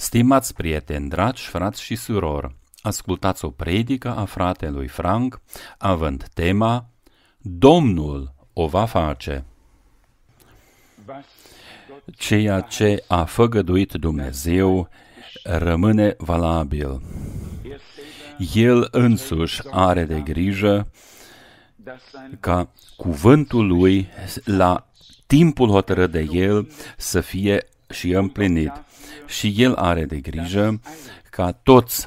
Stimați prieteni, dragi frați și surori, ascultați o predică a fratelui Frank, având tema Domnul o va face. Ceea ce a făgăduit Dumnezeu rămâne valabil. El însuși are de grijă ca cuvântul lui la timpul hotărât de el să fie și împlinit. Și el are de grijă ca toți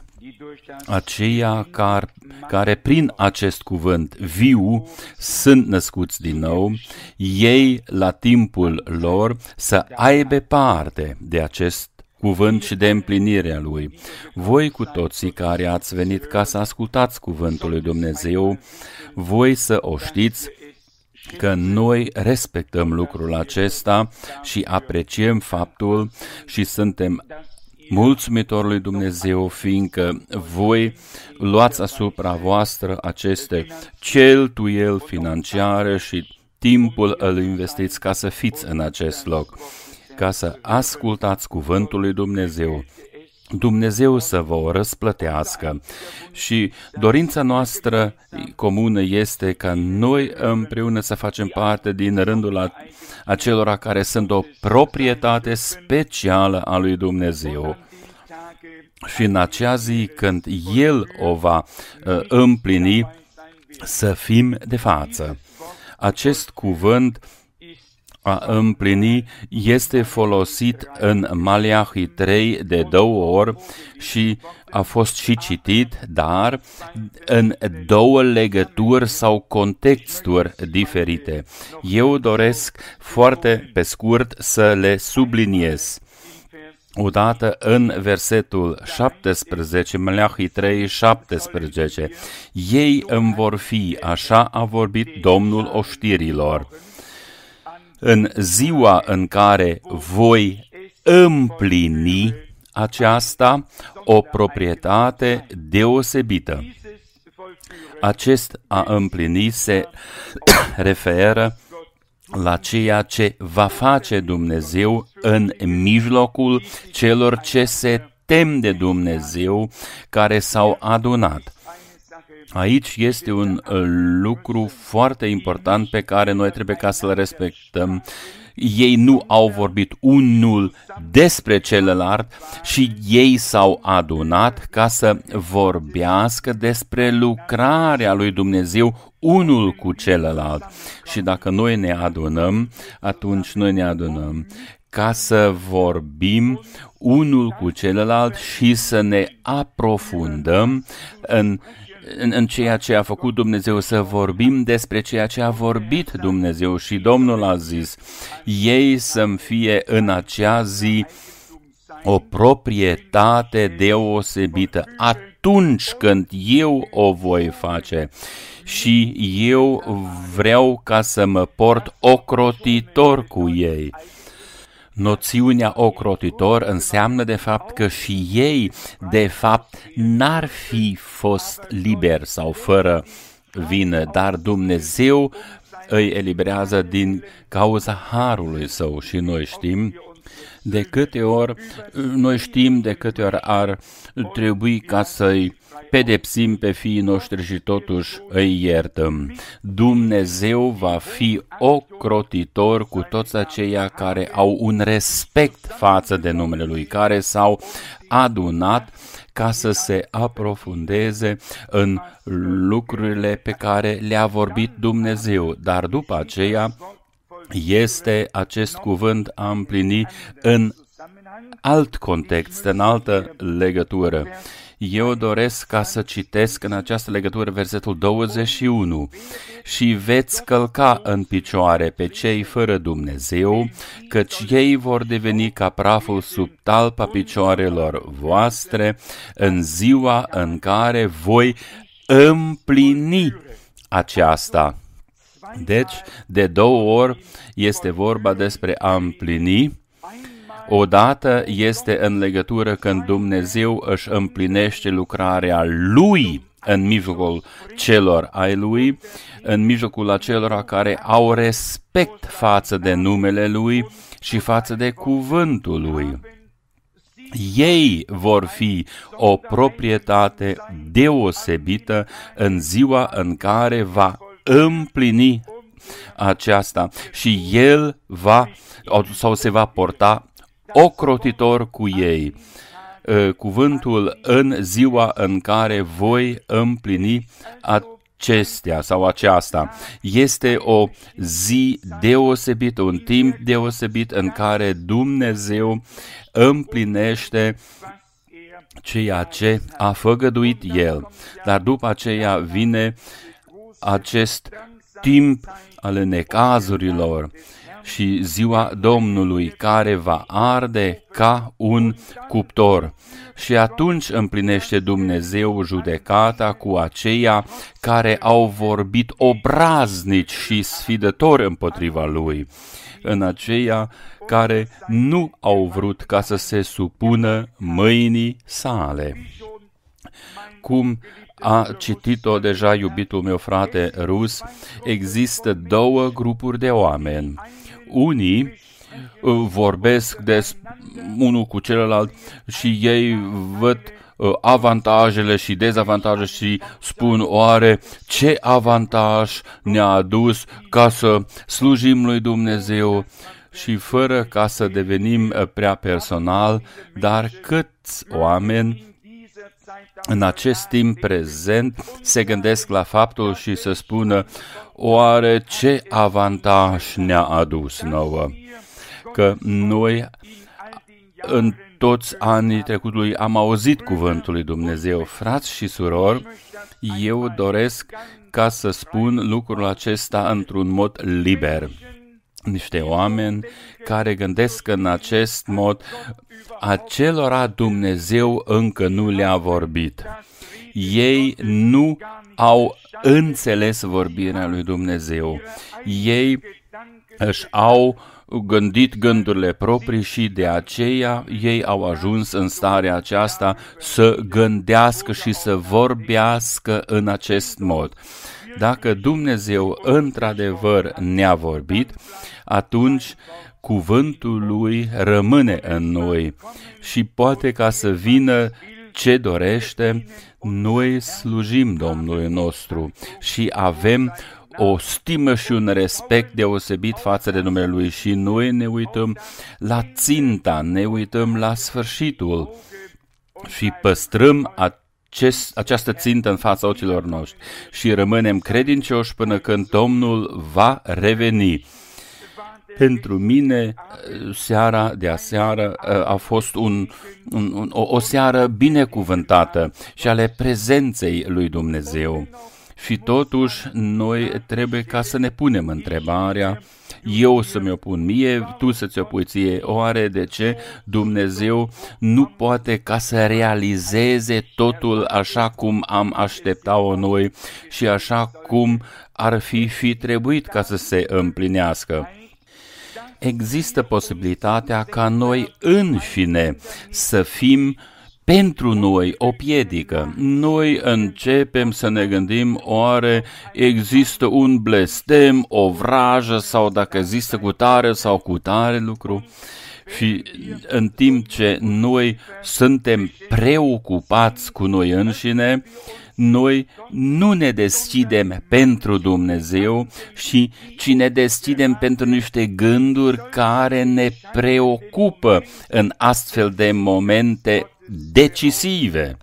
aceia care prin acest cuvânt viu sunt născuți din nou, ei la timpul lor să aibă parte de acest cuvânt și de împlinirea lui. Voi cu toții care ați venit ca să ascultați cuvântul lui Dumnezeu, voi să o știți că noi respectăm lucrul acesta și apreciem faptul și suntem mulțumitori lui Dumnezeu, fiindcă voi luați asupra voastră aceste cheltuieli financiare și timpul îl investiți ca să fiți în acest loc, ca să ascultați cuvântul lui Dumnezeu. Dumnezeu să vă o răsplătească și dorința noastră comună este ca noi împreună să facem parte din rândul acelora care sunt o proprietate specială a lui Dumnezeu. Și în acea zi când El o va împlini, să fim de față. Acest cuvânt a împlini este folosit în Maleahi 3 de 2 ori și a fost și citit, dar în 2 legături sau contexturi diferite. Eu doresc foarte pe scurt să le subliniez. Odată în versetul 17, Maleahi 3, 17, ei îmi vor fi, așa a vorbit Domnul oștirilor. În ziua în care voi împlini aceasta, o proprietate deosebită. Acest a împlini se referă la ceea ce va face Dumnezeu în mijlocul celor ce se tem de Dumnezeu, care s-au adunat. Aici este un lucru foarte important pe care noi trebuie ca să-l respectăm. Ei nu au vorbit unul despre celălalt și ei s-au adunat ca să vorbească despre lucrarea lui Dumnezeu unul cu celălalt. Și dacă noi ne adunăm, atunci noi ne adunăm ca să vorbim unul cu celălalt și să ne aprofundăm în ceea ce a făcut Dumnezeu, să vorbim despre ceea ce a vorbit Dumnezeu. Și Domnul a zis, ei să-mi fie în acea zi o proprietate deosebită atunci când eu o voi face. Și eu vreau ca să mă port ocrotitor cu ei. Noțiunea ocrotitor înseamnă de fapt că și ei, de fapt, n-ar fi fost liberi sau fără vină, dar Dumnezeu îi eliberează din cauza harului său și noi știm de câte ori ar trebui ca să-i pedepsim pe fiii noștri și totuși îi iertăm. Dumnezeu va fi ocrotitor cu toți aceia care au un respect față de numele Lui, care s-au adunat ca să se aprofundeze în lucrurile pe care le-a vorbit Dumnezeu. Dar după aceea este acest cuvânt a împlini în alt context, în altă legătură. Eu doresc ca să citesc în această legătură versetul 21. Și veți călca în picioare pe cei fără Dumnezeu, căci ei vor deveni ca praful sub talpa picioarelor voastre în ziua în care voi împlini aceasta. Deci, de 2 ori este vorba despre a împlini. Odată este în legătură când Dumnezeu își împlinește lucrarea Lui în mijlocul celor ai Lui, în mijlocul acelora care au respect față de numele Lui și față de cuvântul Lui. Ei vor fi o proprietate deosebită în ziua în care va împlini aceasta și El va sau se va porta ocrotitor cu ei. Cuvântul în ziua în care voi împlini acestea sau aceasta este o zi deosebită, un timp deosebit în care Dumnezeu împlinește ceea ce a făgăduit El. Dar după aceea vine acest timp ale necazurilor și ziua Domnului care va arde ca un cuptor. Și atunci împlinește Dumnezeu judecata cu aceia care au vorbit obraznici și sfidători împotriva Lui, în aceia care nu au vrut ca să se supună mâinii sale. Cum a citit-o deja iubitul meu frate rus, există două grupuri de oameni. Unii vorbesc unul cu celălalt și ei văd avantajele și dezavantaje și spun, oare ce avantaj ne-a adus ca să slujim lui Dumnezeu, și fără ca să devenim prea personal, dar câți oameni în acest timp prezent se gândesc la faptul și să spună, oare ce avantaj ne-a adus nouă? Că noi în toți anii trecutului am auzit cuvântul lui Dumnezeu. Frați și surori, eu doresc ca să spun lucrul acesta într-un mod liber. Niște oameni care gândesc în acest mod, acelora Dumnezeu încă nu le-a vorbit. Ei nu au înțeles vorbirea lui Dumnezeu. Ei își au gândit gândurile proprii și de aceea ei au ajuns în starea aceasta să gândească și să vorbească în acest mod. Dacă Dumnezeu într-adevăr ne-a vorbit, atunci cuvântul Lui rămâne în noi și poate ca să vină ce dorește, noi slujim Domnului nostru și avem o stimă și un respect deosebit față de numele Lui și noi ne uităm la ținta, ne uităm la sfârșitul și păstrăm această țintă în fața ochilor noștri și rămânem credincioși până când Domnul va reveni. Pentru mine, seara de aseară a fost o seară binecuvântată și ale prezenței lui Dumnezeu. Și totuși, noi trebuie ca să ne punem întrebarea, eu să mi-o pun mie, tu să ți-o pui ție, oare de ce Dumnezeu nu poate ca să realizeze totul așa cum am așteptat-o noi și așa cum ar fi trebuit ca să se împlinească? Există posibilitatea ca noi înșine să fim pentru noi o piedică. Noi începem să ne gândim, oare există un blestem, o vrajă sau dacă există cutare sau cutare lucru? Și în timp ce noi suntem preocupați cu noi înșine, noi nu ne deschidem pentru Dumnezeu, ci ne deschidem pentru niște gânduri care ne preocupă în astfel de momente decisive.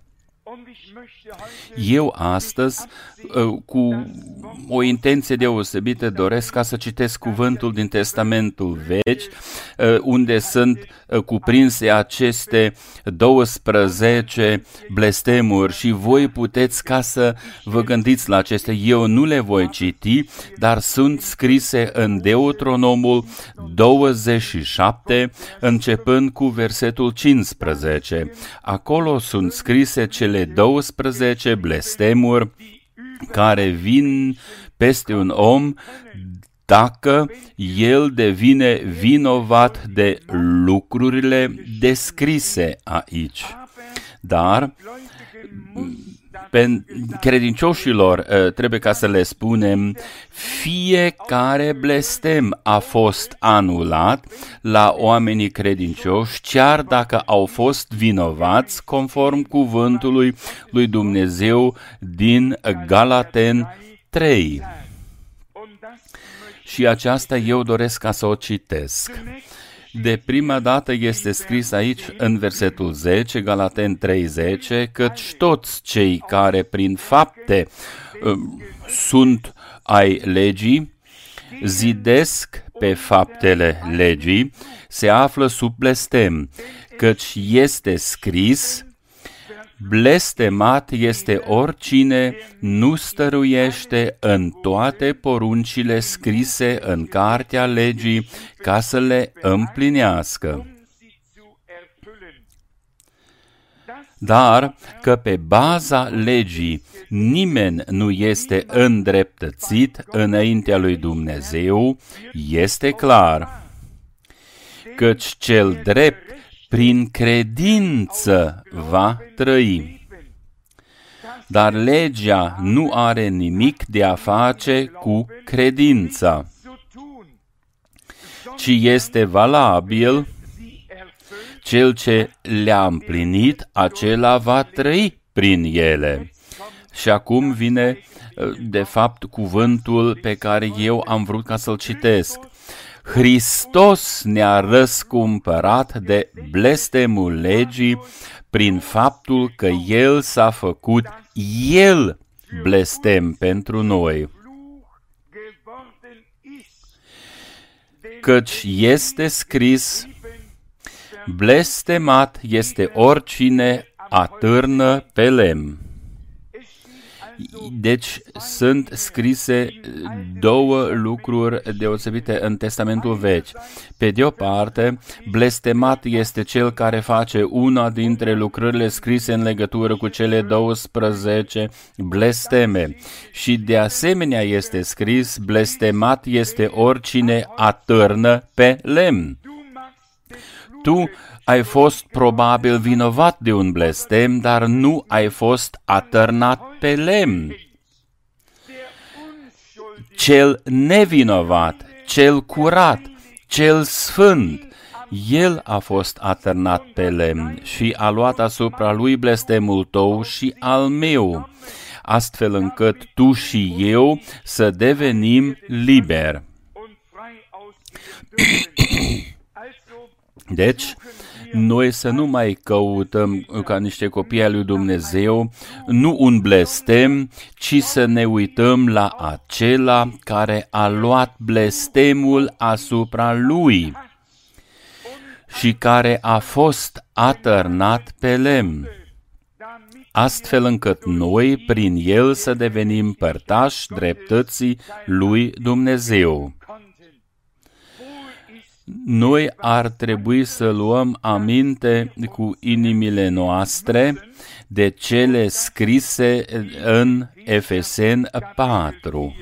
Eu astăzi, cu o intenție deosebită, doresc ca să citesc cuvântul din Testamentul Vechi, unde sunt cuprinse aceste 12 blestemuri și voi puteți ca să vă gândiți la acestea. Eu nu le voi citi, dar sunt scrise în Deuteronomul 27, începând cu versetul 15. Acolo sunt scrise cele 12 blestemuri care vin peste un om dacă el devine vinovat de lucrurile descrise aici. Dar credincioșilor trebuie ca să le spunem, fiecare blestem a fost anulat la oamenii credincioși, chiar dacă au fost vinovați conform cuvântului lui Dumnezeu din Galaten 3. Și aceasta eu doresc ca să o citesc. De prima dată este scris aici în versetul 10, Galaten 3:10, căci toți cei care prin fapte sunt ai legii, zidesc pe faptele legii, se află sub blestem, căci este scris, blestemat este oricine nu stăruiește în toate poruncile scrise în cartea legii ca să le împlinească. Dar că pe baza legii nimeni nu este îndreptățit înaintea lui Dumnezeu, este clar, căci cel drept prin credință va trăi. Dar legea nu are nimic de a face cu credința, ci este valabil, cel ce le-a împlinit, acela va trăi prin ele. Și acum vine, de fapt, cuvântul pe care eu am vrut ca să-l citesc. Hristos ne-a răscumpărat de blestemul legii prin faptul că El s-a făcut El blestem pentru noi. Căci este scris, blestemat este oricine atârnă pe lemn. Deci sunt scrise două lucruri deosebite în Testamentul Vechi. Pe de o parte, blestemat este cel care face una dintre lucrările scrise în legătură cu cele 12 blesteme. Și de asemenea este scris, blestemat este oricine atârnă pe lemn. Tu ai fost probabil vinovat de un blestem, dar nu ai fost atârnat pe lemn. Cel nevinovat, cel curat, cel sfânt, el a fost atârnat pe lemn și a luat asupra lui blestemul tău și al meu, astfel încât tu și eu să devenim liberi. Deci, noi să nu mai căutăm ca niște copii ai lui Dumnezeu, nu un blestem, ci să ne uităm la acela care a luat blestemul asupra lui și care a fost atârnat pe lemn, astfel încât noi, prin el, să devenim părtași dreptății lui Dumnezeu. Noi ar trebui să luăm aminte cu inimile noastre de cele scrise în Efeseni 4.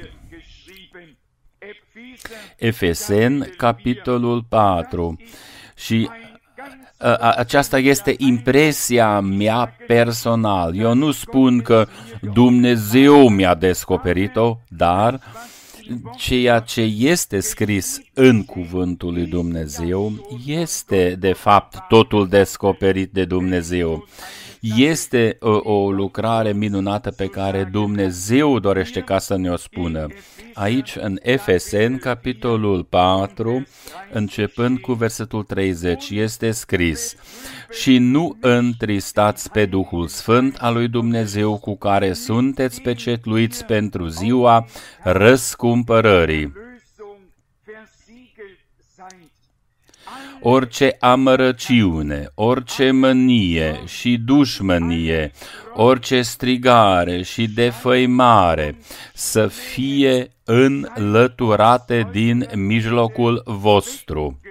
Efeseni, capitolul 4. Și aceasta este impresia mea personal. Eu nu spun că Dumnezeu mi-a descoperit-o, dar ceea ce este scris în cuvântul lui Dumnezeu este, de fapt, totul descoperit de Dumnezeu. Este o lucrare minunată pe care Dumnezeu dorește ca să ne-o spună. Aici, în Efeseni, capitolul 4, începând cu versetul 30, este scris: și nu întristați pe Duhul Sfânt al lui Dumnezeu, cu care sunteți pecetluiți pentru ziua răscumpărării. Orice amărăciune, orice mânie și dușmănie, orice strigare și defăimare să fie înlăturate din mijlocul vostru,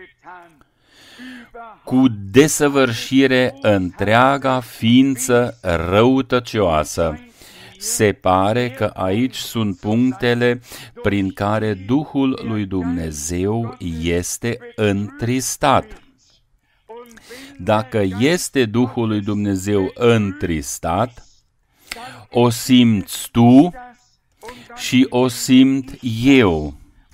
cu desăvârșire întreaga ființă răutăcioasă. Se pare că aici sunt punctele prin care Duhul lui Dumnezeu este întristat. Dacă este Duhul lui Dumnezeu întristat, o simți tu și o simt eu.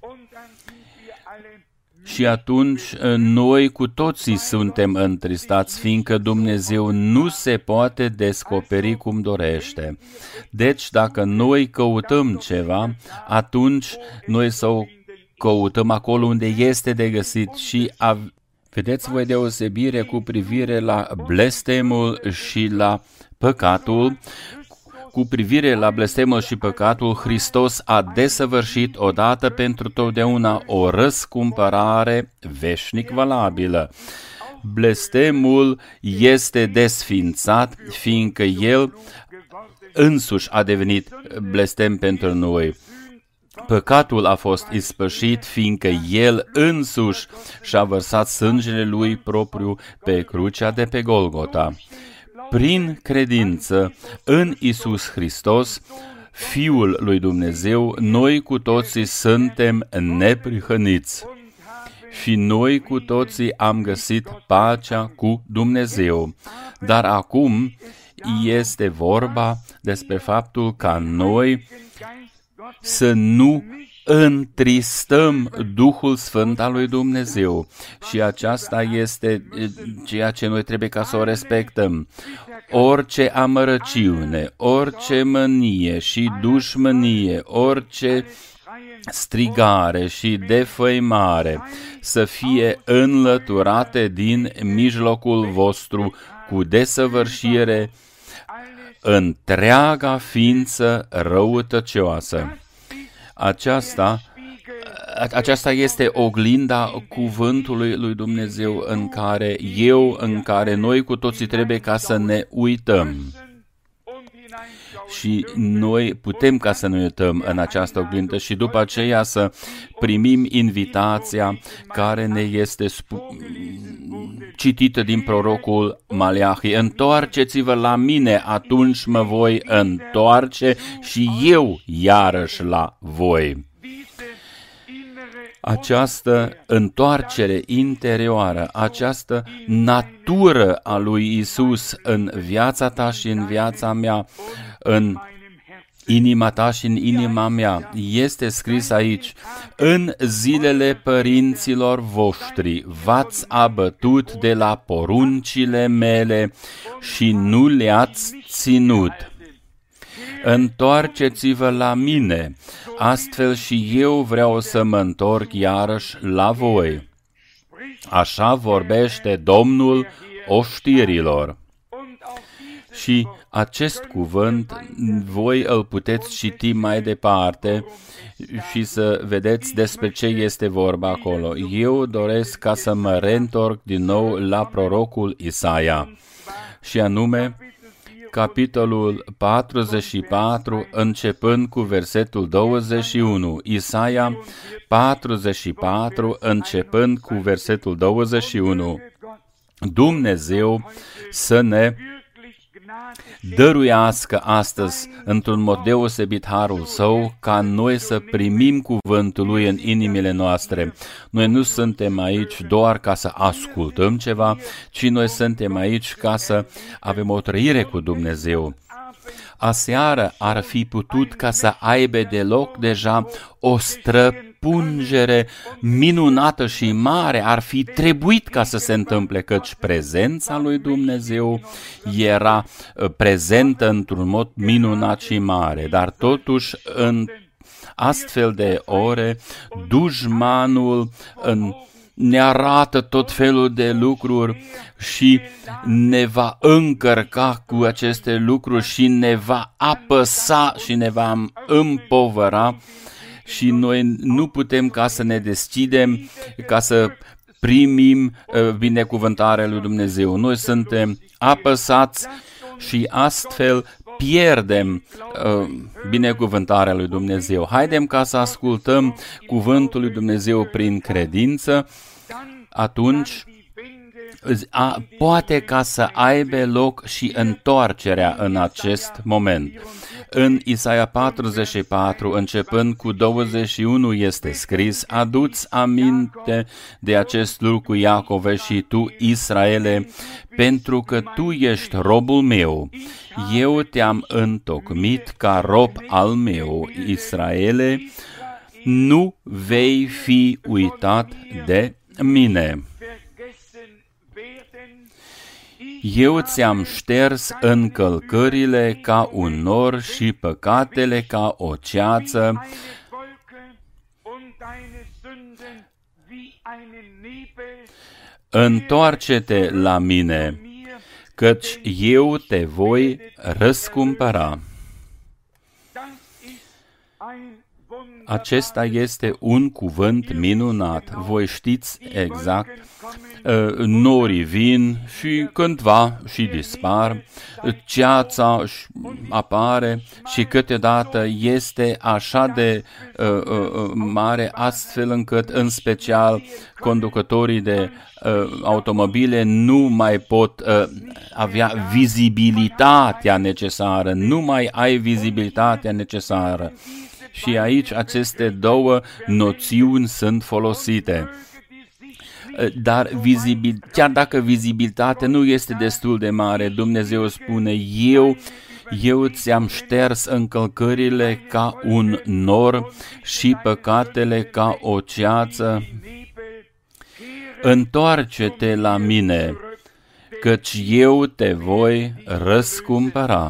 Și atunci noi cu toții suntem întristați, fiindcă Dumnezeu nu se poate descoperi cum dorește. Deci dacă noi căutăm ceva, atunci noi să o căutăm acolo unde este de găsit și vedeți voi deosebire cu privire la blestemul și la păcatul. Cu privire la blestemul și păcatul, Hristos a desăvârșit odată pentru totdeauna o răscumpărare veșnic valabilă. Blestemul este desfințat, fiindcă El însuși a devenit blestem pentru noi. Păcatul a fost ispășit, fiindcă El însuși și-a vărsat sângele Lui propriu pe crucea de pe Golgota. Prin credință în Iisus Hristos, Fiul lui Dumnezeu, noi cu toții suntem neprihăniți și noi cu toții am găsit pacea cu Dumnezeu. Dar acum este vorba despre faptul ca noi să nu întristăm Duhul Sfânt al lui Dumnezeu. Și aceasta este ceea ce noi trebuie ca să o respectăm. Orice amărăciune, orice mânie și dușmănie, orice strigare și defăimare să fie înlăturate din mijlocul vostru cu desăvârșire întreaga ființă răutăcioasă. Aceasta este oglinda cuvântului lui Dumnezeu în care noi cu toții trebuie ca să ne uităm. Și noi putem ca să ne uităm în această oglindă și după aceea să primim invitația care ne este citită din prorocul Maleahi. Întoarceți-vă la mine, atunci mă voi întoarce și eu iarăși la voi. Această întoarcere interioară, această natură a lui Isus în viața ta și în viața mea, în inima ta și în inima mea, este scris aici: în zilele părinților voștri v-ați abătut de la poruncile mele și nu le-ați ținut. Întoarceți-vă la mine, astfel și eu vreau să mă întorc iarăși la voi. Așa vorbește Domnul oștirilor. Și acest cuvânt voi îl puteți citi mai departe și să vedeți despre ce este vorba acolo. Eu doresc ca să mă reîntorc din nou la prorocul Isaia, și anume capitolul 44, începând cu versetul 21. Isaia 44, începând cu versetul 21. Dumnezeu să ne dăruiască astăzi, într-un mod deosebit, harul Său, ca noi să primim cuvântul Lui în inimile noastre. Noi nu suntem aici doar ca să ascultăm ceva, ci noi suntem aici ca să avem o trăire cu Dumnezeu. Aseară ar fi putut ca să aibă de loc deja o străpungere minunată și mare, ar fi trebuit ca să se întâmple, căci prezența lui Dumnezeu era prezentă într-un mod minunat și mare, dar totuși în astfel de ore dușmanul ne arată tot felul de lucruri și ne va încărca cu aceste lucruri și ne va apăsa și ne va împovăra și noi nu putem ca să ne deschidem, ca să primim binecuvântarea lui Dumnezeu. Noi suntem apăsați și astfel pierdem binecuvântarea lui Dumnezeu. Haidem ca să ascultăm cuvântul lui Dumnezeu prin credință, atunci poate ca să aibă loc și întoarcerea în acest moment. În Isaia 44, începând cu 21, este scris: Adu-ți aminte de acest lucru, Iacove, și tu, Israele, pentru că tu ești robul meu. Eu te-am întocmit ca rob al meu, Israele, nu vei fi uitat de mine. Eu ți-am șters încălcările ca un nor și păcatele ca o ceață. Întoarce-te la mine, căci eu te voi răscumpăra. Acesta este un cuvânt minunat. Voi știți exact, norii vin și cândva și dispar, ceața apare și câteodată este așa de mare, astfel încât în special conducătorii de automobile nu mai pot avea vizibilitatea necesară, nu mai ai vizibilitatea necesară. Și aici aceste două noțiuni sunt folosite. Dar chiar dacă vizibilitatea nu este destul de mare, Dumnezeu spune: eu ți-am șters încălcările ca un nor și păcatele ca o ceață. Întoarce-te la mine, căci eu te voi răscumpăra.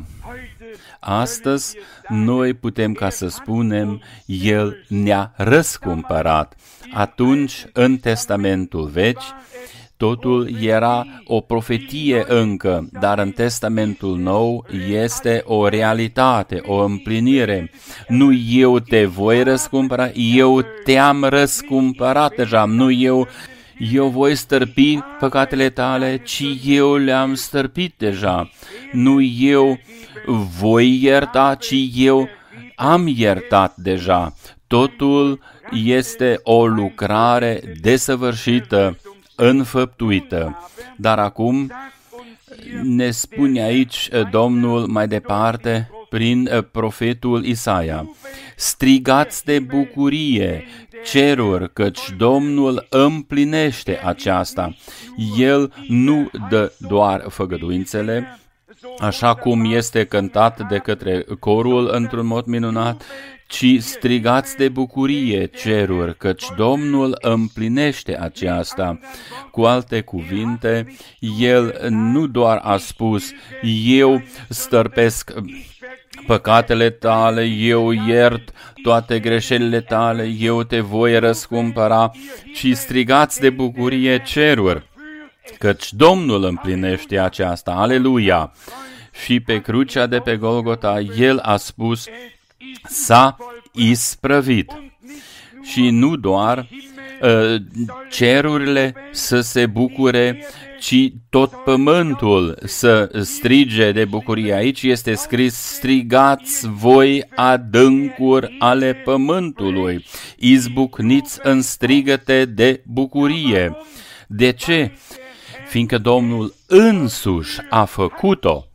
Astăzi noi putem ca să spunem: El ne-a răscumpărat. Atunci, în Testamentul Vechi, totul era o profetie încă, dar în Testamentul Nou este o realitate, o împlinire. Nu eu te voi răscumpăra, eu te-am răscumpărat deja, nu eu voi stărpi păcatele tale, ci eu le-am stărpit deja. Nu eu voi ierta, ci eu am iertat deja. Totul este o lucrare desăvârșită, înfăptuită. Dar acum ne spune aici Domnul mai departe prin profetul Isaia: strigați de bucurie, ceruri, căci Domnul împlinește aceasta. El nu dă doar făgăduințele, așa cum este cântat de către corul într-un mod minunat, ci strigați de bucurie, ceruri, căci Domnul împlinește aceasta. Cu alte cuvinte, El nu doar a spus: eu stărpesc păcatele tale, eu iert toate greșelile tale, eu te voi răscumpăra, ci strigați de bucurie, ceruri, căci Domnul împlinește aceasta. Aleluia! Și pe crucea de pe Golgota, El a spus: s-a isprăvit. Și nu doar cerurile să se bucure, ci tot pământul să strige de bucurie. Aici este scris: strigați voi adâncuri ale pământului, izbucniți în strigăte de bucurie. De ce? Fiindcă Domnul însuși a făcut-o.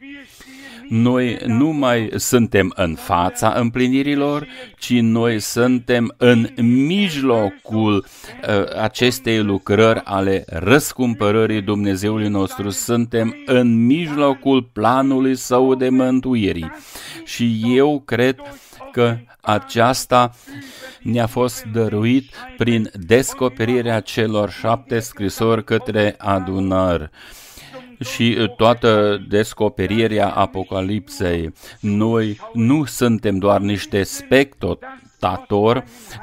Noi nu mai suntem în fața împlinirilor, ci noi suntem în mijlocul acestei lucrări ale răscumpărării Dumnezeului nostru. Suntem în mijlocul planului Său de mântuirii. Și eu cred că aceasta ne-a fost dăruit prin descoperirea celor 7 scrisori către adunări. Și toată descoperirea Apocalipsei. Noi nu suntem doar niște spectatori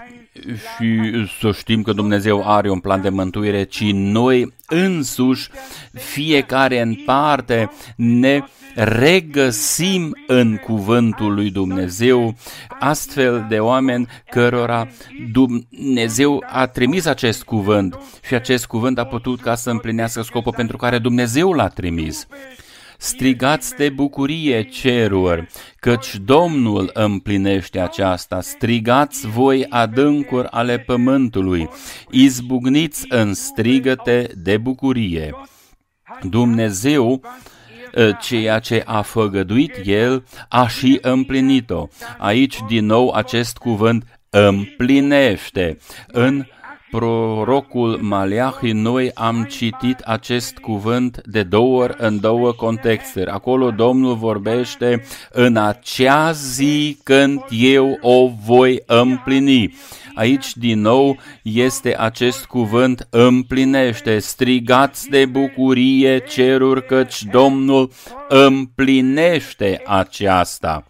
și să știm că Dumnezeu are un plan de mântuire, ci noi însuși, fiecare în parte, ne regăsim în cuvântul lui Dumnezeu, astfel de oameni cărora Dumnezeu a trimis acest cuvânt și acest cuvânt a putut ca să împlinească scopul pentru care Dumnezeu l-a trimis. Strigați de bucurie, ceruri, căci Domnul împlinește aceasta. Strigați voi adâncuri ale pământului, izbucniți în strigăte de bucurie. Dumnezeu ceea ce a făgăduit El, a și împlinit-o. Aici, din nou, acest cuvânt împlinește. În prorocul Maleahi noi am citit acest cuvânt de 2 ori în 2 contexte. Acolo Domnul vorbește în acea zi când eu o voi împlini. Aici din nou este acest cuvânt împlinește. Strigați de bucurie ceruri, căci Domnul împlinește aceasta.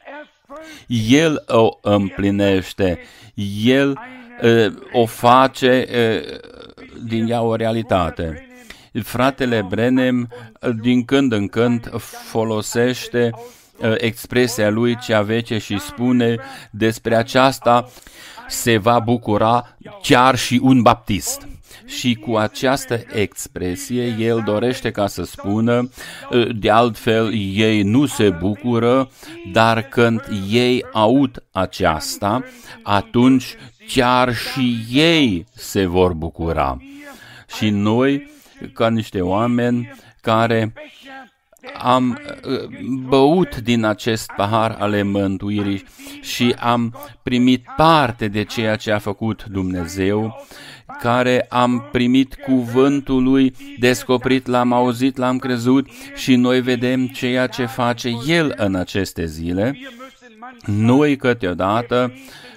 El o împlinește. El o face din ea o realitate. Fratele Branham din când în când folosește expresia lui cea veche și spune despre aceasta se va bucura chiar și un baptist. Și cu această expresie el dorește ca să spună, de altfel ei nu se bucură, dar când ei aud aceasta, atunci chiar și ei se vor bucura. Și noi, ca niște oameni care am băut din acest pahar ale mântuirii și am primit parte de ceea ce a făcut Dumnezeu, care am primit cuvântul lui, descoperit, l-am auzit, l-am crezut și noi vedem ceea ce face El în aceste zile. Noi câteodată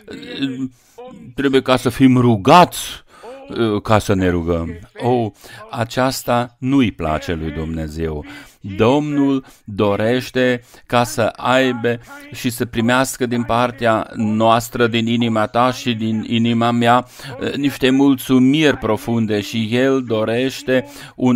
trebuie ca să fim rugați ca să ne rugăm. Aceasta nu-i place lui Dumnezeu. Domnul dorește ca să aibă și să primească din partea noastră, din inima ta și din inima mea, niște mulțumiri profunde și El dorește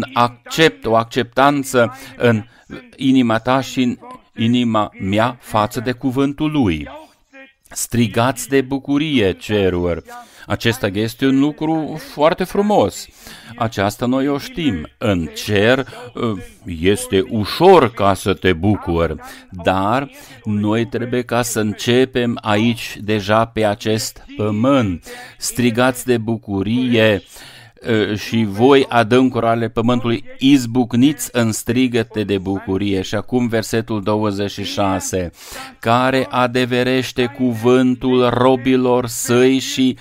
o acceptanță în inima ta și în inima mea față de cuvântul Lui. Strigați de bucurie ceruri. Acesta este un lucru foarte frumos. Aceasta noi o știm. În cer este ușor ca să te bucuri, dar noi trebuie ca să începem aici deja pe acest pământ. Strigați de bucurie și voi, adâncuri ale pământului, izbucniți în strigăte de bucurie. Și acum versetul 26, care adeverește cuvântul robilor săi și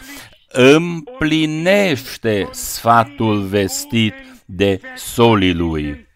împlinește sfatul vestit de solii lui.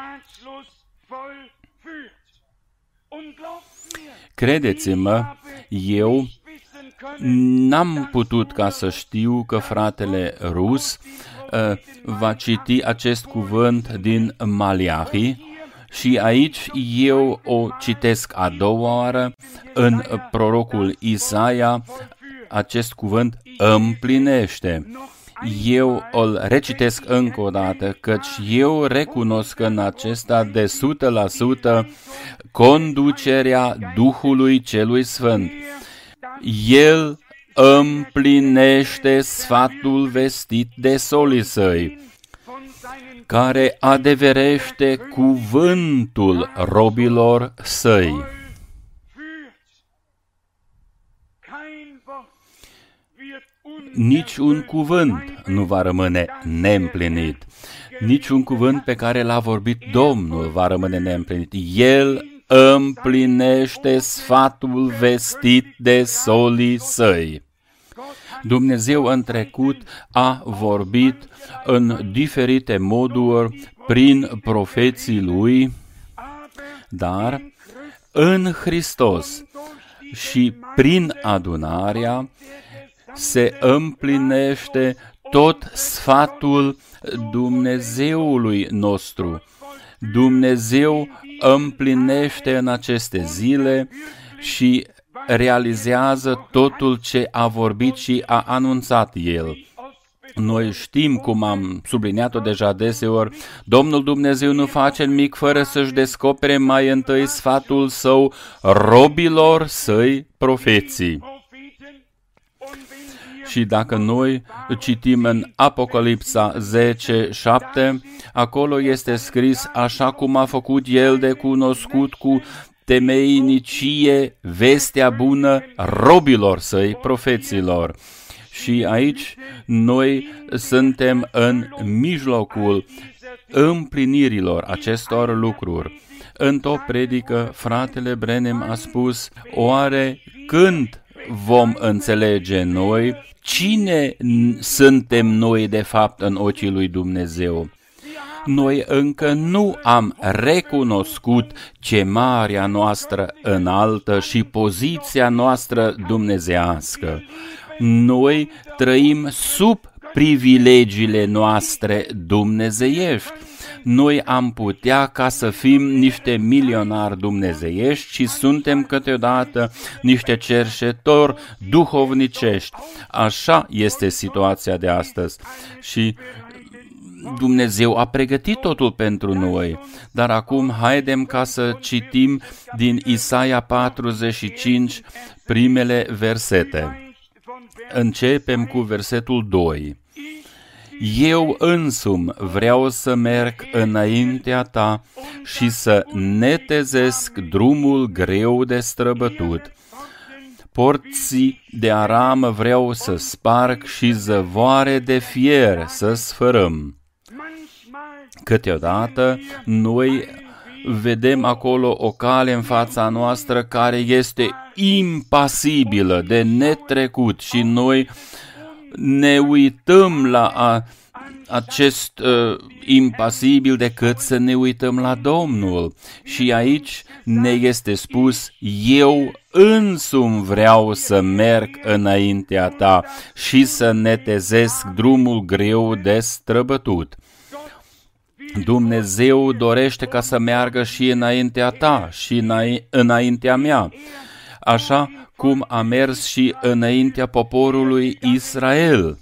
Credeți-mă, eu n-am putut ca să știu că fratele Rus va citi acest cuvânt din Maleahi și aici eu o citesc a doua oară în prorocul Isaia, acest cuvânt împlinește. Eu îl recitesc încă o dată, căci eu recunosc în acesta de 100% conducerea Duhului Celui Sfânt. El împlinește sfatul vestit de solii săi, care adeverește cuvântul robilor săi. Nici un cuvânt nu va rămâne neîmplinit. Nici un cuvânt pe care l-a vorbit Domnul va rămâne neîmplinit. El împlinește sfatul vestit de solii săi. Dumnezeu în trecut a vorbit în diferite moduri prin profeții Lui, dar în Hristos și prin adunarea se împlinește tot sfatul Dumnezeului nostru. Dumnezeu împlinește în aceste zile și realizează totul ce a vorbit și a anunțat El. Noi știm, cum am subliniat-o deja deseori, Domnul Dumnezeu nu face nimic fără să-și descopere mai întâi sfatul Său robilor Săi profeții. Și dacă noi citim în Apocalipsa 10:7, acolo este scris așa cum a făcut El de cunoscut cu temeinicie vestea bună robilor Săi profeților. Și aici noi suntem în mijlocul împlinirilor acestor lucruri. Într-o predică, fratele Branham a spus: oare când vom înțelege noi cine suntem noi de fapt în ochii lui Dumnezeu? Noi încă nu am recunoscut chemarea noastră înaltă și poziția noastră dumnezeiască. Noi trăim sub privilegiile noastre dumnezeiești. Noi am putea ca să fim niște milionari dumnezeiești și suntem câteodată niște cerșetori duhovnicești. Așa este situația de astăzi și Dumnezeu a pregătit totul pentru noi. Dar acum haidem ca să citim din Isaia 45 primele versete. Începem cu versetul 2. Eu însumi vreau să merg înaintea ta și să netezesc drumul greu de străbătut. Porții de aramă vreau să sparg și zăvoare de fier să sfărâm. Câteodată noi vedem acolo o cale în fața noastră care este impasibilă, de netrecut și noi ne uităm la acest impasibil decât să ne uităm la Domnul. Și aici ne este spus: eu însumi vreau să merg înaintea ta și să netezesc drumul greu de străbătut. Dumnezeu dorește ca să meargă și înaintea ta și înaintea mea, așa cum a mers și înaintea poporului Israel.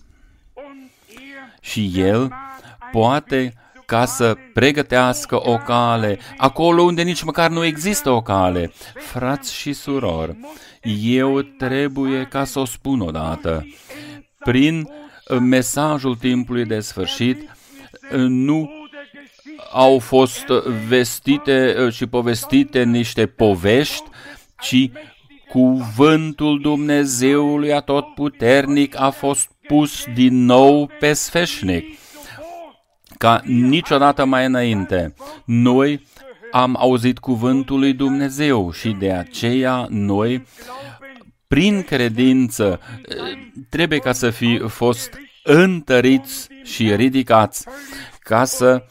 Și El poate ca să pregătească o cale, acolo unde nici măcar nu există o cale. Frați și surori, eu trebuie ca să o spun odată. Prin mesajul timpului de sfârșit, nu au fost vestite și povestite niște povești, ci cuvântul Dumnezeului Atotputernic a fost pus din nou pe sfeșnic. Ca niciodată mai înainte, noi am auzit cuvântul lui Dumnezeu și de aceea noi, prin credință, trebuie ca să fi fost întăriți și ridicați, ca să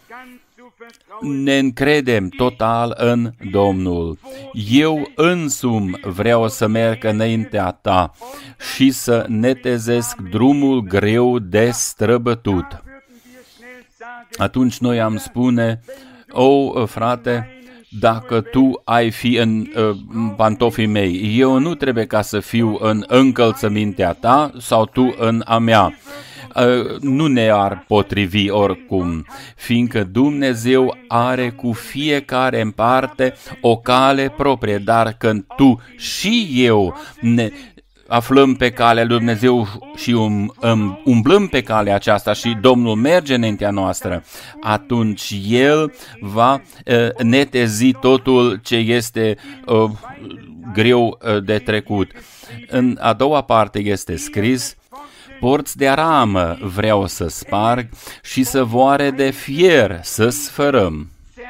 ne încredem total în Domnul. Eu însumi vreau să merg înaintea ta și să netezesc drumul greu de străbătut. Atunci noi am spune: frate, dacă tu ai fi în pantofii mei, eu nu trebuie ca să fiu în încălțămintea ta sau tu în a mea. Nu ne-ar potrivi oricum, fiindcă Dumnezeu are cu fiecare în parte o cale proprie, dar când tu și eu ne aflăm pe calea lui Dumnezeu și umblăm pe calea aceasta și Domnul merge înaintea noastră, atunci El va netezi totul ce este greu de trecut. În a doua parte este scris: porți de aramă vreau să sparg și zăvoare de fier să sfărâm.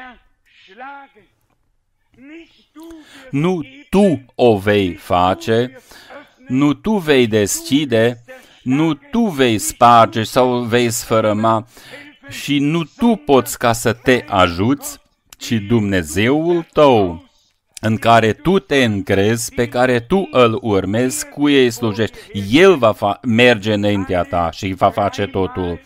Nu tu o vei face, nu tu vei deschide, nu tu vei sparge sau vei sfărâma și nu tu poți ca să te ajuți, ci Dumnezeul tău, în care tu te încrezi, pe care tu îl urmezi, cu ei slujești. El va merge înaintea ta și va face totul.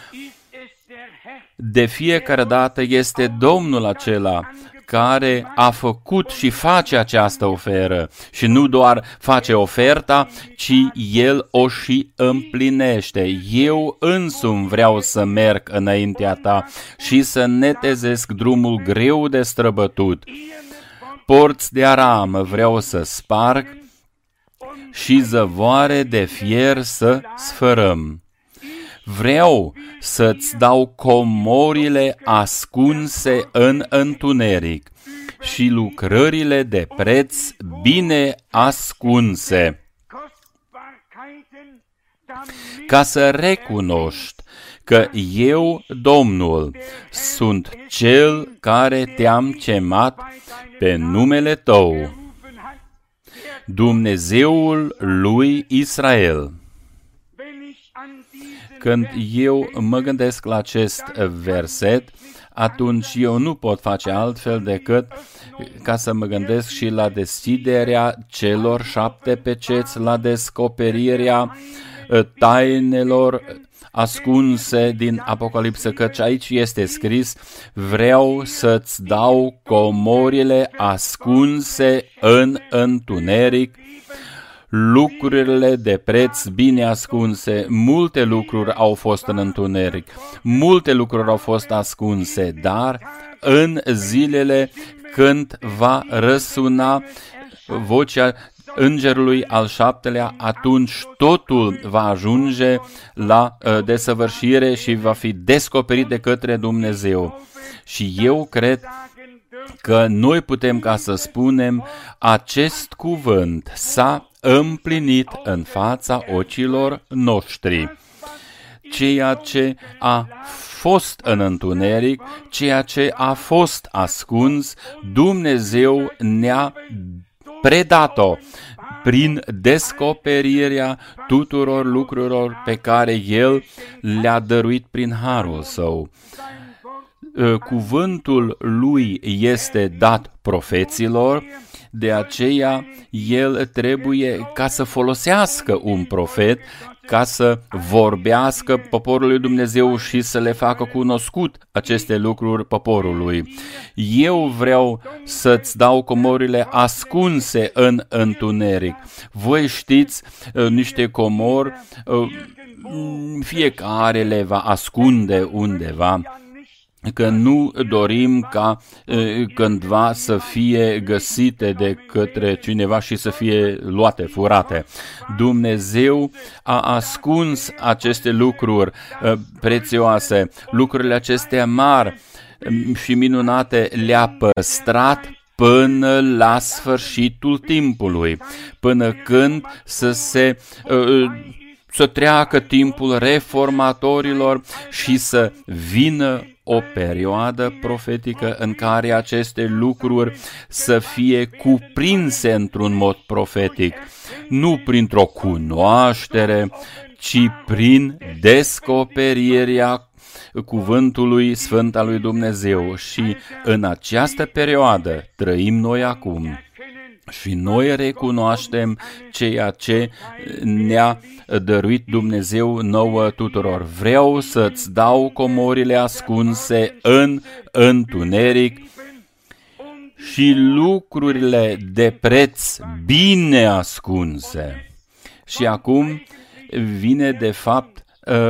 De fiecare dată este Domnul acela care a făcut și face această oferă. Și nu doar face oferta, ci El o și împlinește. Eu însumi vreau să merg înaintea ta și să netezesc drumul greu de străbătut. Porți de aramă vreau să sparg și zăvoare de fier să sfărâm. Vreau să-ți dau comorile ascunse în întuneric și lucrările de preț bine ascunse, ca să recunoști că eu, Domnul, sunt Cel care te-am chemat pe numele Tău, Dumnezeul lui Israel. Când eu mă gândesc la acest verset, atunci eu nu pot face altfel decât ca să mă gândesc și la deschiderea celor 7 peceți, la descoperirea tainelor ascunse din Apocalipsă, căci aici este scris: vreau să-ți dau comorile ascunse în întuneric, lucrurile de preț bine ascunse. Multe lucruri au fost în întuneric, multe lucruri au fost ascunse, dar în zilele când va răsuna vocea îngerului al 7-lea, atunci totul va ajunge la desăvârșire și va fi descoperit de către Dumnezeu. Și eu cred că noi putem ca să spunem: acest cuvânt s-a împlinit în fața ochilor noștri. Ceea ce a fost în întuneric, ceea ce a fost ascuns, Dumnezeu ne-a predat-o prin descoperirea tuturor lucrurilor pe care El le-a dăruit prin harul Său. Cuvântul Lui este dat profeților, de aceea El trebuie ca să folosească un profet, ca să vorbească poporului lui Dumnezeu și să le facă cunoscut aceste lucruri poporului. Eu vreau să-ți dau comorile ascunse în întuneric. Voi știți niște comori, fiecare le va ascunde undeva, că nu dorim ca cândva să fie găsite de către cineva și să fie luate, furate. Dumnezeu a ascuns aceste lucruri prețioase, lucrurile acestea mari și minunate le-a păstrat până la sfârșitul timpului, până când să treacă timpul reformatorilor și să vină o perioadă profetică în care aceste lucruri să fie cuprinse într-un mod profetic, nu printr-o cunoaștere, ci prin descoperirea cuvântului sfânt al lui Dumnezeu. Și în această perioadă trăim noi acum. Și noi recunoaștem ceea ce ne-a dăruit Dumnezeu nouă tuturor. Vreau să-ți dau comorile ascunse în întuneric și lucrurile de preț bine ascunse. Și acum vine de fapt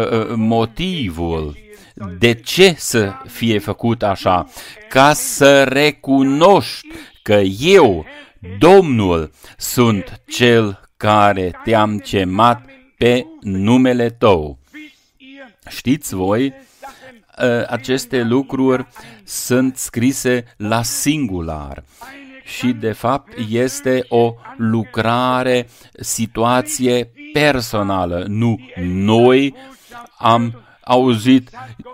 motivul de ce să fie făcut așa, ca să recunoști că eu, Domnul, sunt Cel care te-am chemat pe numele Tău. Știți voi, aceste lucruri sunt scrise la singular și de fapt este o lucrare, situație personală. Nu noi am auzit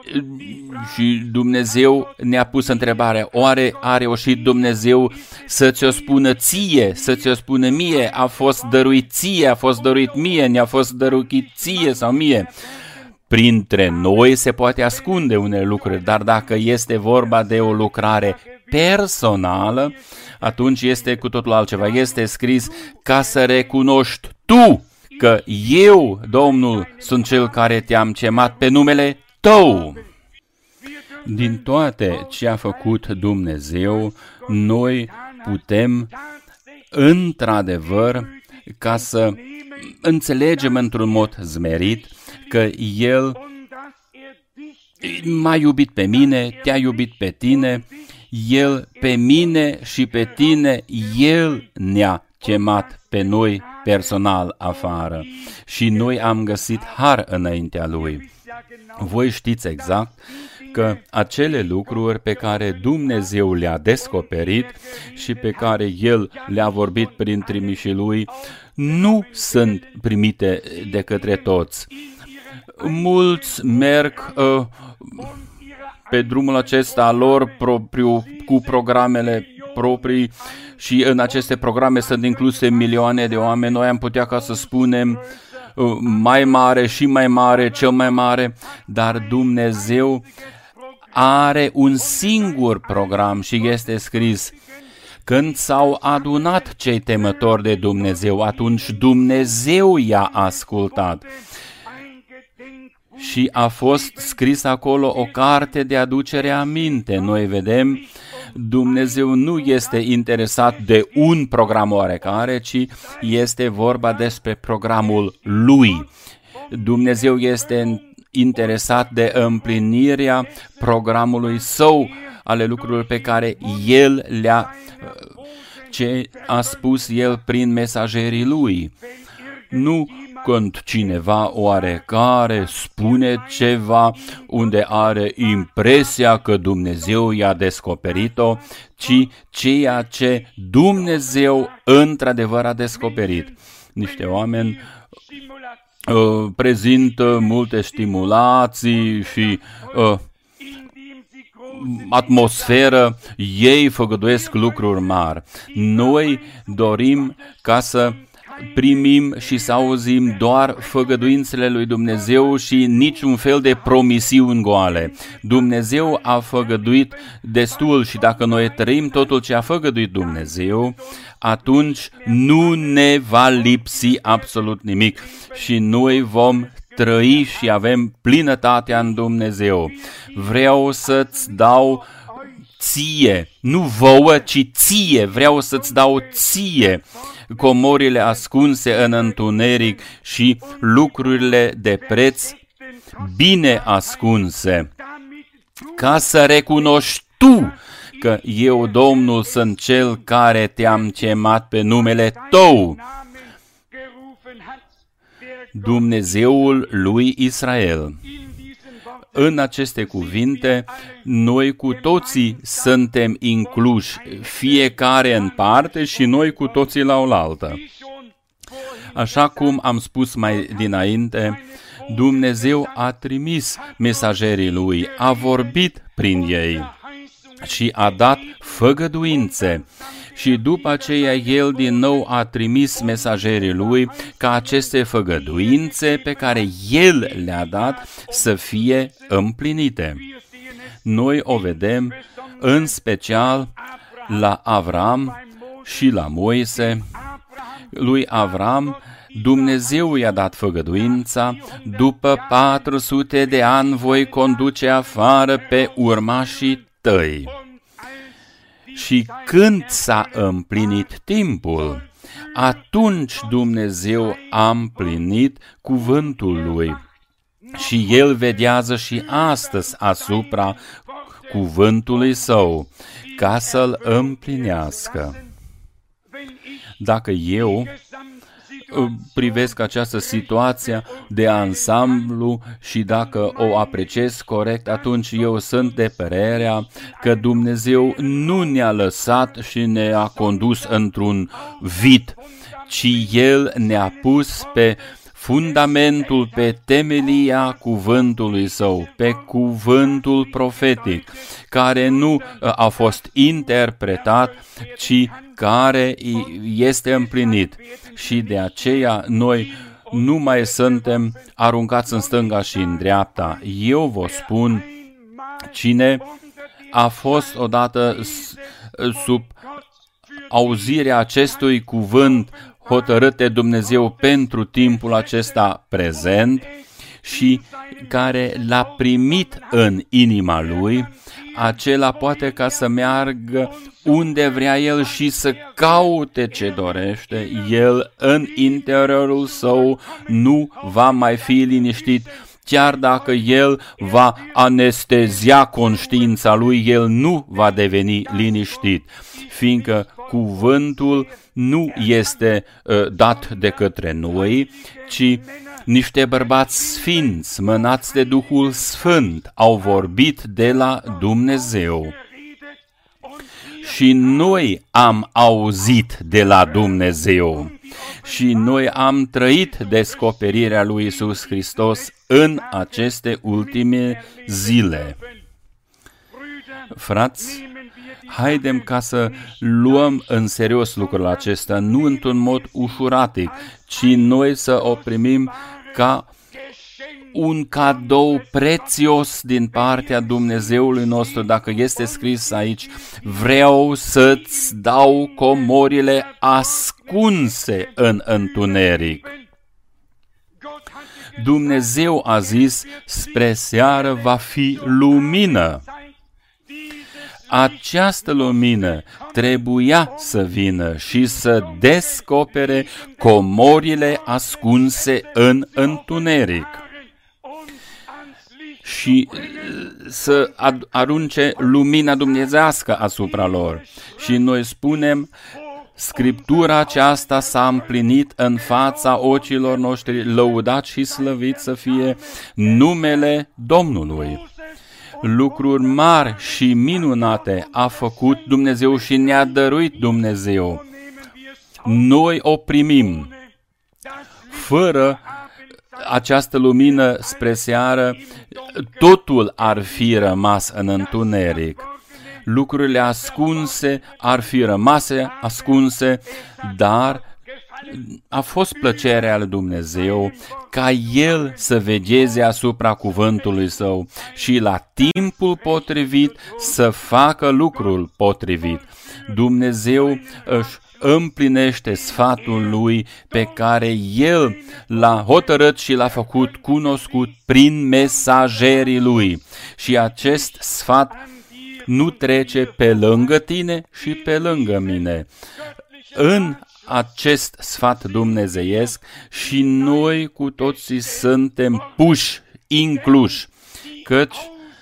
și Dumnezeu ne-a pus întrebarea: oare a reușit Dumnezeu să ți-o spună ție, să ți-o spună mie? A fost dăruit ție, a fost dăruit mie, ne-a fost dăruit ție sau mie? Printre noi se poate ascunde unele lucruri, dar dacă este vorba de o lucrare personală, atunci este cu totul altceva. Este scris ca să recunoști tu că eu, Domnul, sunt Cel care te-am chemat pe numele Tău. Din toate ce a făcut Dumnezeu, noi putem, într-adevăr, ca să înțelegem într-un mod zmerit că El m-a iubit pe mine, te-a iubit pe tine, El pe mine și pe tine, El ne-a chemat pe noi personal afară și noi am găsit har înaintea Lui. Voi știți exact că acele lucruri pe care Dumnezeu le-a descoperit și pe care El le-a vorbit prin trimișii Lui nu sunt primite de către toți. mulți merg pe drumul acesta lor propriu, cu programele proprii și în aceste programe sunt incluse milioane de oameni. Noi am putea ca să spunem mai mare și mai mare, cel mai mare, dar Dumnezeu are un singur program și este scris: când s-au adunat cei temători de Dumnezeu, atunci Dumnezeu i-a ascultat. Și a fost scris acolo o carte de aducere aminte. Noi vedem, Dumnezeu nu este interesat de un program oarecare, ci este vorba despre programul Lui. Dumnezeu este interesat de împlinirea programului Său, ale lucrurilor pe care El ce a spus El prin mesagerii Lui. Nu când cineva oarecare spune ceva unde are impresia că Dumnezeu i-a descoperit-o, ci ceea ce Dumnezeu într-adevăr a descoperit. Niște oameni prezintă multe stimulații și atmosferă, ei făgăduiesc lucruri mari. Noi dorim ca să primim și să auzim doar făgăduințele lui Dumnezeu și niciun fel de promisiuni goale. Dumnezeu a făgăduit destul și dacă noi trăim totul ce a făgăduit Dumnezeu, atunci nu ne va lipsi absolut nimic și noi vom trăi și avem plinătatea în Dumnezeu. Vreau să-ți dau ție, nu vouă, ci ție, vreau să-ți dau ție comorile ascunse în întuneric și lucrurile de preț bine ascunse, ca să recunoști tu că eu, Domnul, sunt Cel care te-am chemat pe numele Tău, Dumnezeul lui Israel. În aceste cuvinte, noi cu toții suntem incluși, fiecare în parte și noi cu toții la oaltă. Așa cum am spus mai dinainte, Dumnezeu a trimis mesagerii Lui, a vorbit prin ei și a dat făgăduințe. Și după aceea El din nou a trimis mesagerii Lui ca aceste făgăduințe pe care El le-a dat să fie împlinite. Noi o vedem în special la Avram și la Moise. Lui Avram Dumnezeu i-a dat făgăduința: după 400 de ani voi conduce afară pe urmașii tăi. Și când s-a împlinit timpul, atunci Dumnezeu a împlinit cuvântul Lui. Și El veghează și astăzi asupra cuvântului Său, ca să-l împlinească. Dacă eu privesc această situație de ansamblu și dacă o apreciez corect, atunci eu sunt de părerea că Dumnezeu nu ne-a lăsat și ne-a condus într-un vid, ci El ne-a pus pe fundamentul, pe temelia cuvântului Său, pe cuvântul profetic, care nu a fost interpretat, ci care este împlinit. Și de aceea noi nu mai suntem aruncați în stânga și în dreapta. Eu vă spun, cine a fost odată sub auzirea acestui cuvânt hotărât de Dumnezeu pentru timpul acesta prezent și care l-a primit în inima lui, acela poate ca să meargă unde vrea el și să caute ce dorește. El în interiorul său nu va mai fi liniștit. Chiar dacă el va anestezia conștiința lui, el nu va deveni liniștit, fiindcă cuvântul nu este dat de către noi, ci niște bărbați sfinți, mânați de Duhul Sfânt, au vorbit de la Dumnezeu. Și noi am auzit de la Dumnezeu. și noi am trăit descoperirea lui Iisus Hristos în aceste ultime zile. Frați, haidem ca să luăm în serios lucrul acesta, nu într-un mod ușuratic, ci noi să o primim ca un cadou prețios din partea Dumnezeului nostru. Dacă este scris aici, vreau să-ți dau comorile ascunse în întuneric. Dumnezeu a zis, spre seară va fi lumină. Această lumină trebuia să vină și să descopere comorile ascunse în întuneric și să arunce lumina dumnezească asupra lor. Și noi spunem, Scriptura aceasta s-a împlinit în fața ochilor noștri, lăudat și slăvit să fie numele Domnului. Lucruri mari și minunate a făcut Dumnezeu și ne-a dăruit Dumnezeu. Noi o primim. Fără această lumină spre seară, totul ar fi rămas în întuneric. Lucrurile ascunse ar fi rămase ascunse, dar a fost plăcerea lui Dumnezeu ca El să vegheze asupra cuvântului Său și la timpul potrivit să facă lucrul potrivit. Dumnezeu își împlinește sfatul Lui pe care El l-a hotărât și l-a făcut cunoscut prin mesagerii Lui. Și acest sfat nu trece pe lângă tine și pe lângă mine. În acest sfat dumnezeiesc și noi cu toții suntem puși, incluși, căci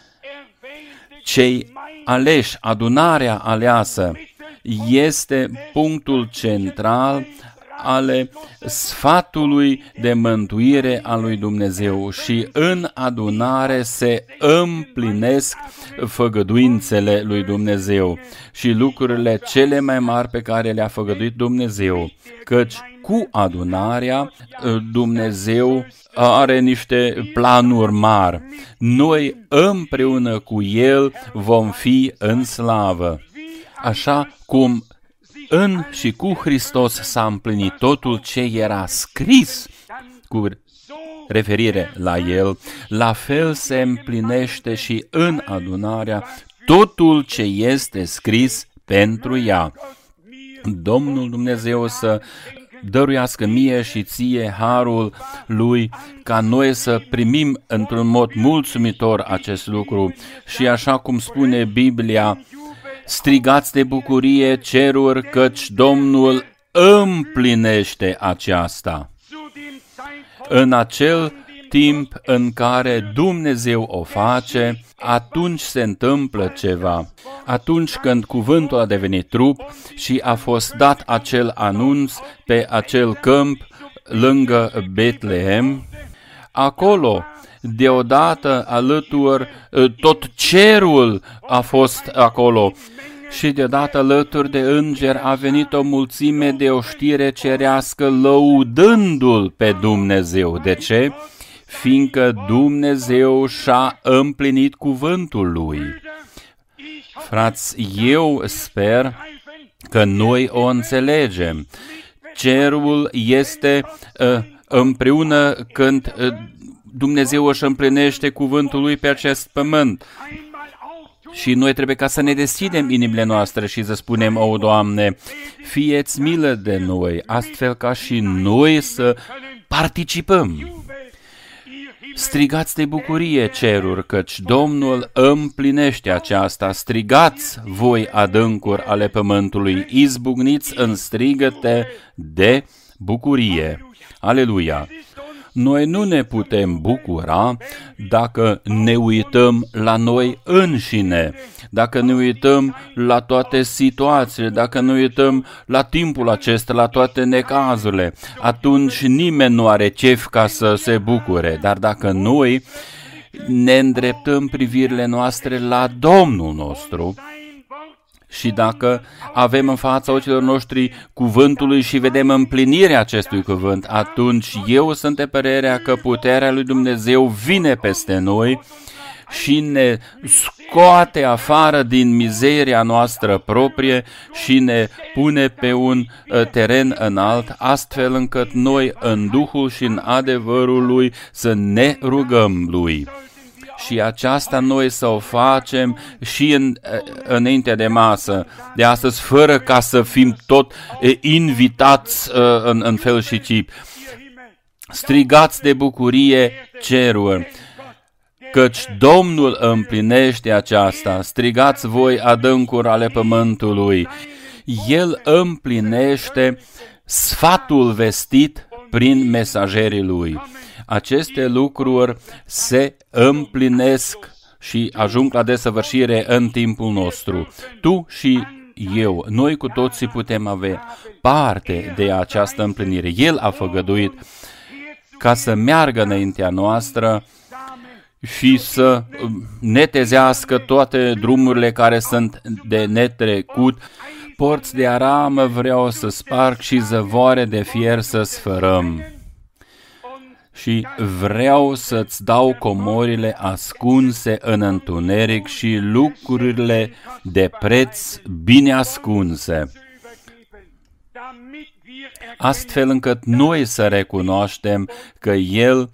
cei aleși, adunarea aleasă, este punctul central ale sfatului de mântuire a lui Dumnezeu și în adunare se împlinesc făgăduințele lui Dumnezeu și lucrurile cele mai mari pe care le-a făgăduit Dumnezeu, căci cu adunarea Dumnezeu are niște planuri mari. Noi împreună cu El vom fi în slavă. Așa cum în și cu Hristos s-a împlinit totul ce era scris cu referire la El, la fel se împlinește și în adunarea totul ce este scris pentru ea. Domnul Dumnezeu să dăruiască mie și ție harul Lui ca noi să primim într-un mod mulțumitor acest lucru și așa cum spune Biblia, strigați de bucurie ceruri, căci Domnul împlinește aceasta. În acel timp în care Dumnezeu o face, atunci se întâmplă ceva. Atunci când cuvântul a devenit trup și a fost dat acel anunț pe acel câmp lângă Betlehem, acolo deodată alături, tot cerul a fost acolo și deodată alături de îngeri a venit o mulțime de o știre cerească lăudându-L pe Dumnezeu. De ce? Fiindcă Dumnezeu și-a împlinit cuvântul Lui. Frați, eu sper că noi o înțelegem. Cerul este împreună când Dumnezeu își împlinește cuvântul Lui pe acest pământ. Și noi trebuie ca să ne deschidem inimile noastre și să spunem, o, Doamne, fie-ți milă de noi, astfel ca și noi să participăm. Strigați de bucurie ceruri, căci Domnul împlinește aceasta. Strigați voi adâncuri ale pământului, izbucniți în strigăte de bucurie. Aleluia! Noi nu ne putem bucura dacă ne uităm la noi înșine, dacă ne uităm la toate situațiile, dacă ne uităm la timpul acesta, la toate necazurile. Atunci nimeni nu are chef ca să se bucure, dar dacă noi ne îndreptăm privirile noastre la Domnul nostru Și dacă avem în fața ochilor noștri cuvântul și vedem împlinirea acestui cuvânt, atunci eu sunt de părerea că puterea lui Dumnezeu vine peste noi și ne scoate afară din mizeria noastră proprie și ne pune pe un teren înalt, astfel încât noi în Duhul și în adevărul Lui să ne rugăm Lui. Și aceasta noi să o facem și înainte de masă de astăzi, fără ca să fim tot invitați în fel și chip. Strigați de bucurie ceruri, căci Domnul împlinește aceasta. Strigați voi adâncuri ale pământului. El împlinește sfatul vestit prin mesagerii Lui. Aceste lucruri se împlinesc și ajung la desăvârșire în timpul nostru. Tu și eu, noi cu toții putem avea parte de această împlinire. El a făgăduit ca să meargă înaintea noastră și să netezească toate drumurile care sunt de netrecut. Porți de aramă vreau să sparg și zăvoare de fier să sfărăm. Și vreau să-ți dau comorile ascunse în întuneric și lucrurile de preț bine ascunse, astfel încât noi să recunoaștem că El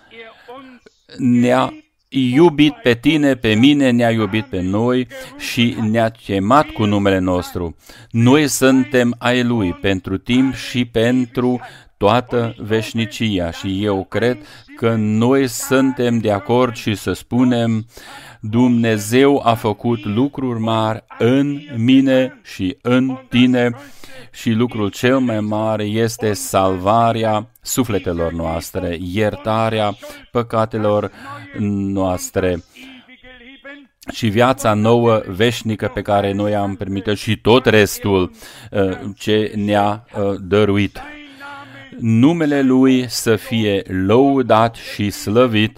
ne-a iubit pe tine, pe mine, ne-a iubit pe noi și ne-a chemat cu numele nostru. Noi suntem ai Lui pentru timp și pentru toată veșnicia și eu cred că noi suntem de acord și să spunem: Dumnezeu a făcut lucruri mari în mine și în tine și lucrul cel mai mare este salvarea sufletelor noastre, iertarea păcatelor noastre și viața nouă veșnică pe care noi am primit și tot restul ce ne-a dăruit. Numele Lui să fie lăudat și slăvit.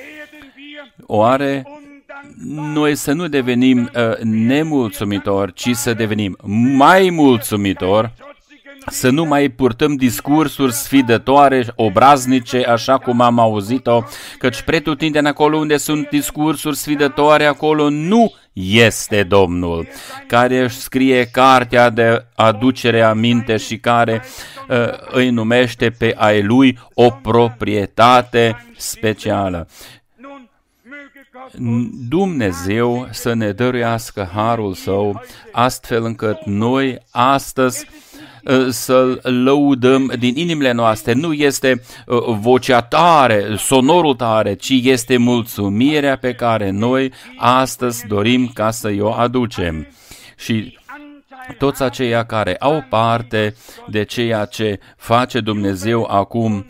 Oare noi să nu devenim nemulțumitori, ci să devenim mai mulțumitori, să nu mai purtăm discursuri sfidătoare, obraznice, așa cum am auzit-o, căci pretutindeni acolo unde sunt discursuri sfidătoare, acolo nu este Domnul, care își scrie cartea de aducere aminte și care îi numește pe ai Lui o proprietate specială. Dumnezeu să ne dăruiască harul Său, astfel încât noi astăzi să-L lăudăm din inimile noastre. Nu este vocea tare, sonorul tare, ci este mulțumirea pe care noi astăzi dorim ca să o aducem. Și toți aceia care au parte de ceea ce face Dumnezeu acum,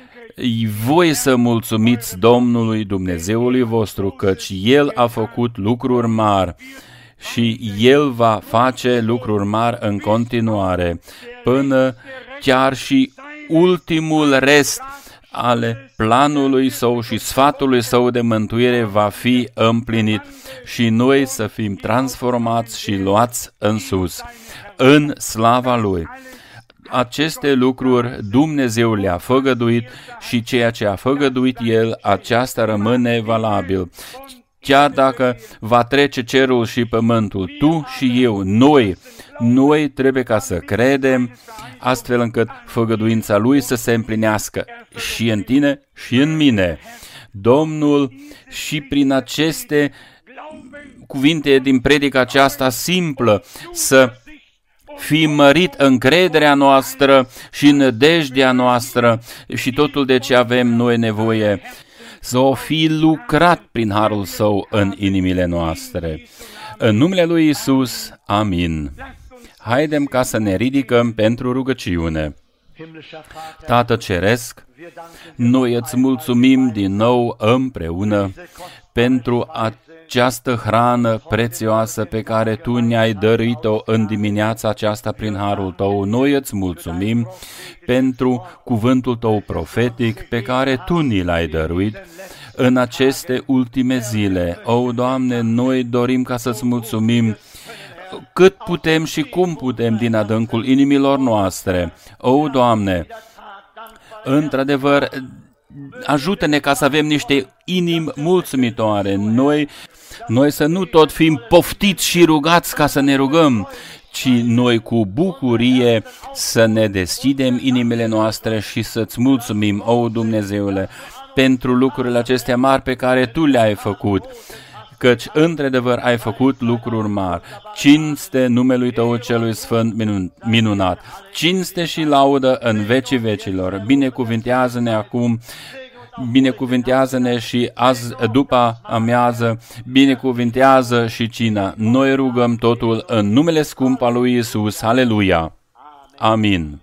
voi să mulțumiți Domnului Dumnezeului vostru, căci El a făcut lucruri mari și El va face lucruri mari în continuare, până chiar și ultimul rest ale planului Său și sfatului Său de mântuire va fi împlinit și noi să fim transformați și luați în sus, în slava Lui. Aceste lucruri Dumnezeu le-a făgăduit și ceea ce a făgăduit El, aceasta rămâne valabil. Chiar dacă va trece cerul și pământul, tu și eu, noi trebuie ca să credem, astfel încât făgăduința Lui să se împlinească și în tine și în mine. Domnul și prin aceste cuvinte din predica aceasta simplă să fi mărit încrederea noastră și nădejdea noastră și totul de ce avem noi nevoie, să o fi lucrat prin harul Său în inimile noastre. În numele Lui Iisus, amin. Haidem ca să ne ridicăm pentru rugăciune. Tată Ceresc, noi îți mulțumim din nou împreună pentru această hrană prețioasă pe care Tu ne-ai dăruit-o în dimineața aceasta prin harul Tău. Noi îți mulțumim pentru cuvântul Tău profetic pe care Tu ni l-ai dăruit în aceste ultime zile. O, Doamne, noi dorim ca să-ți mulțumim cât putem și cum putem din adâncul inimilor noastre. O, Doamne, într-adevăr, ajută-ne ca să avem niște inimi mulțumitoare. Noi să nu tot fim poftiți și rugați ca să ne rugăm, ci noi cu bucurie să ne deschidem inimile noastre și să-ți mulțumim, o Dumnezeule, pentru lucrurile acestea mari pe care Tu le-ai făcut, căci într-adevăr ai făcut lucruri mari. Cinste numelui Tău celui sfânt minunat, cinste și laudă în vecii vecilor. Binecuvintează-ne acum, binecuvintează-ne și azi după amiază, binecuvintează și cina. Noi rugăm totul în numele scump al lui Iisus. Aleluia! Amin.